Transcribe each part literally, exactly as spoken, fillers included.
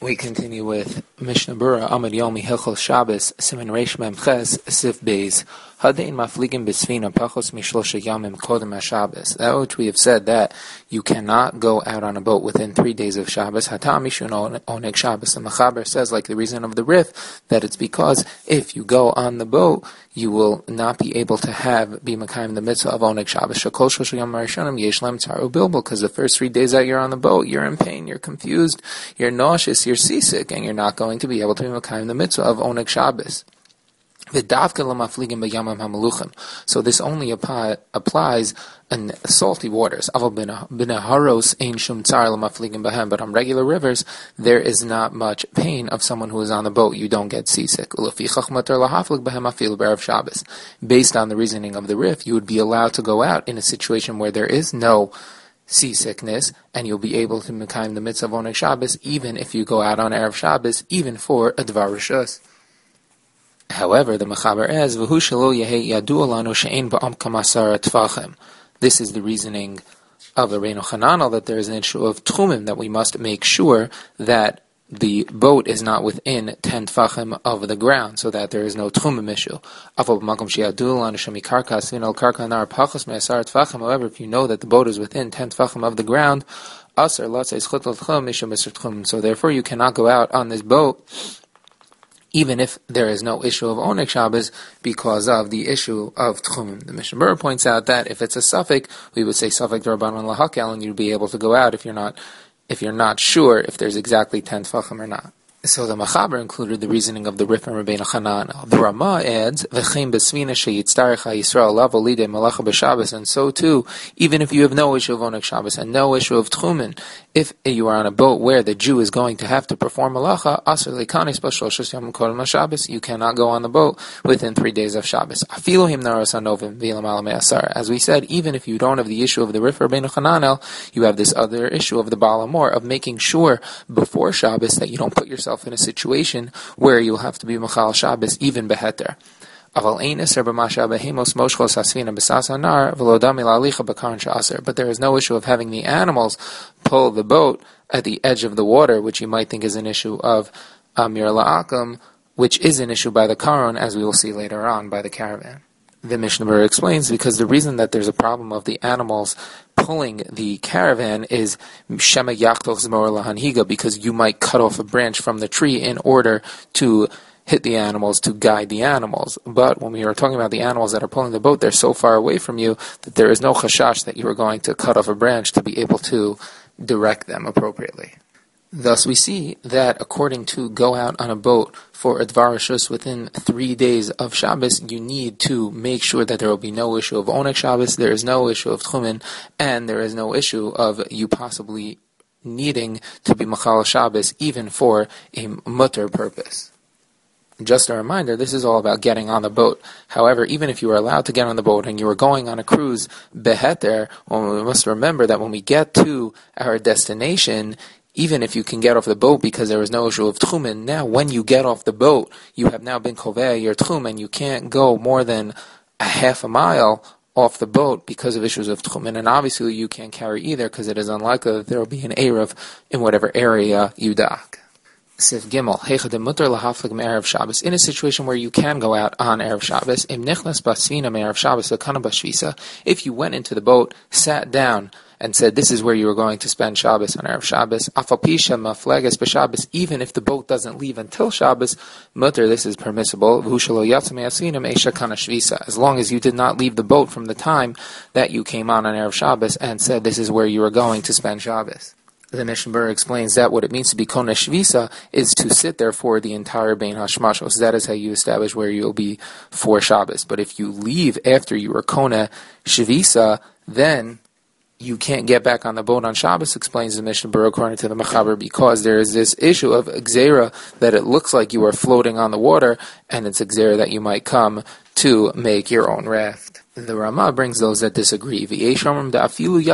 We continue with Mishnah Berurah Amud Yomi Hilchos Shabbos Siman Reish Mem Ches Sif Beis Hadein Mafligim B'Sfina Pachos Mishlosha Yamim Kodem HaShabbos. That which we have said that you cannot go out on a boat within three days of Shabbos. Hatam Mishun Oneg Shabbos. The Mechaber says, like the reason of the Rif, that it's because if you go on the boat, you will not be able to have be Mekayim the mitzvah of Oneg Shabbos. Shakol Shlosh Yom Harishonim Yesh Lem Tzaru Bilbul, because the first three days that you're on the boat, you're in pain, you're confused, you're nauseous, you're seasick, and you're not going to be able to be Mekayim the mitzvah of Oneg Shabbos. So this only apply, applies in salty waters. But on regular rivers, there is not much pain of someone who is on the boat. You don't get seasick. Based on the reasoning of the Rif, you would be allowed to go out in a situation where there is no seasickness, and you'll be able to mekayim the mitzvah of Oneg Shabbos, even if you go out on Erev Shabbos, even for a Dvar Rishus. However, the Mechaber adds, "V'hu shelo yehei yadu alanu she'ein ba'am kamasar tfachim." This is the reasoning of the Reino Hananel, that there is an issue of tchumim, that we must make sure that the boat is not within ten tfachim of the ground, so that there is no tchumim issue. However, if you know that the boat is within ten tfachim of the ground, so therefore you cannot go out on this boat even if there is no issue of Oneg Shabbos, because of the issue of Tchumim. The Mishnah Berurah points out that if it's a suffix, we would say suffix d'Rabbanan lahakel, and you'd be able to go out if you're not if you're not sure if there's exactly ten tfachim or not. So the Mechaber included the reasoning of the Rif and Rabbeinu Hananel. The Ramah adds, "V'chein b'svina sheyitztarech ha'Yisrael lavo lidei malacha b'Shabbos," and so too, even if you have no issue of Oneg Shabbos and no issue of Tchumen, if you are on a boat where the Jew is going to have to perform malacha, aser leikanis b'shloshes yom kodem HaShabbos, you cannot go on the boat within three days of Shabbos. Afilu him naros hanovim v'yilam ala me'asar. As we said, even if you don't have the issue of the Rif or Rabbeinu Hananel, you have this other issue of the Baal HaMor, of making sure before Shabbos that you don't put yourself in a situation where you'll have to be Machal Shabbos even beheter. But there is no issue of having the animals pull the boat at the edge of the water, which you might think is an issue of Amir La'akam, which is an issue by the Karon, as we will see later on by the caravan. The Mishnah Berurah explains, because the reason that there's a problem of the animals pulling the caravan is Shema Yachtov Zmor Lahanhiga, because you might cut off a branch from the tree in order to hit the animals, to guide the animals. But when we are talking about the animals that are pulling the boat, they're so far away from you that there is no chashash that you are going to cut off a branch to be able to direct them appropriately. Thus, we see that according to go out on a boat for a Dvar Rishus within three days of Shabbos, you need to make sure that there will be no issue of Oneg Shabbos, there is no issue of Tchumen, and there is no issue of you possibly needing to be Machal Shabbos even for a mutter purpose. Just a reminder, this is all about getting on the boat. However, even if you are allowed to get on the boat and you are going on a cruise beheter, well, we must remember that when we get to our destination, even if you can get off the boat because there is no issue of tchumen, now when you get off the boat, you have now been koveh your tchum, and you can't go more than a half a mile off the boat because of issues of tchumen. And obviously you can't carry either, because it is unlikely that there will be an erev in whatever area you dock. Sif Gimel, Heichad Mutter Lahaflik Erev Shabbos. In a situation where you can go out on Erev Shabbos, Im Nichnas Basvina Erev Shabbos Lekana Bashvisa, if you went into the boat, sat down, and said this is where you were going to spend Shabbos on Erev Shabbos, Afapisha Mafleges B'Shabbos, even if the boat doesn't leave until Shabbos, Mutter, this is permissible, V'hushalo Yatzam Yasinim Eisha Kana Shvisa, as long as you did not leave the boat from the time that you came on on Erev Shabbos and said this is where you were going to spend Shabbos. The Mishnah Berurah explains that what it means to be Kona Shvisa is to sit there for the entire Bein Hashmashos. That is how you establish where you'll be for Shabbos. But if you leave after you were Kona Shvisa, then you can't get back on the boat on Shabbos, explains the Mishnah Berurah according to the Mechaber, because there is this issue of Gzeira that it looks like you are floating on the water, and it's a Gzeira that you might come to make your own raft. The Ramah brings those that disagree. There are some that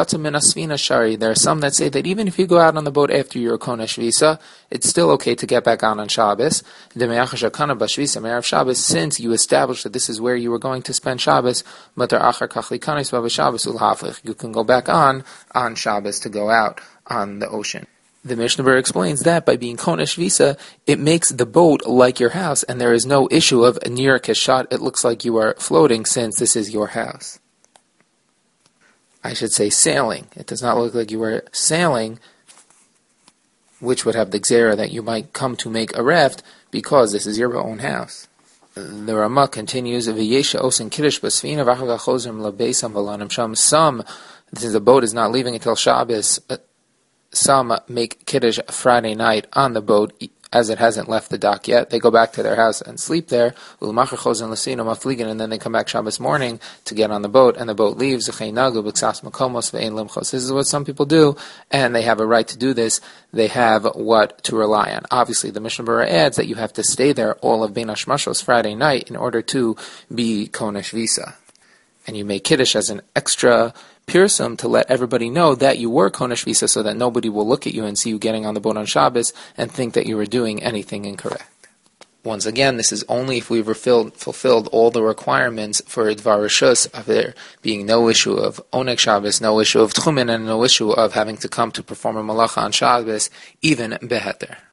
say that even if you go out on the boat after your Kona Shvisa, it's still okay to get back on on Shabbos. Since you established that this is where you were going to spend Shabbos, you can go back on on Shabbos to go out on the ocean. The Mishnah Berurah explains that by being Konesh Visa, it makes the boat like your house, and there is no issue of Nir Keshat, it looks like you are floating since this is your house. I should say sailing. It does not look like you are sailing, which would have the gzera that you might come to make a raft because this is your own house. The Ramah continues, V'yesha osin kiddush b'sfina v'achar chozrim lebeisam v'lanim sham. Some, since the boat is not leaving until Shabbos, some make Kiddush Friday night on the boat, as it hasn't left the dock yet. They go back to their house and sleep there, and then they come back Shabbos morning to get on the boat, and the boat leaves. This is what some people do, and they have a right to do this. They have what to rely on. Obviously, the Mishnah Berurah adds that you have to stay there all of Bein Hashmashos Friday night in order to be Konesh Visa. And you make Kiddush as an extra pirsum to let everybody know that you were Konesh Visa, so that nobody will look at you and see you getting on the boat on Shabbos and think that you were doing anything incorrect. Once again, this is only if we've fulfilled, fulfilled all the requirements for Dvar Rishus, of there being no issue of Oneg Shabbos, no issue of Tchumen, and no issue of having to come to perform a malacha on Shabbos, even Beheter.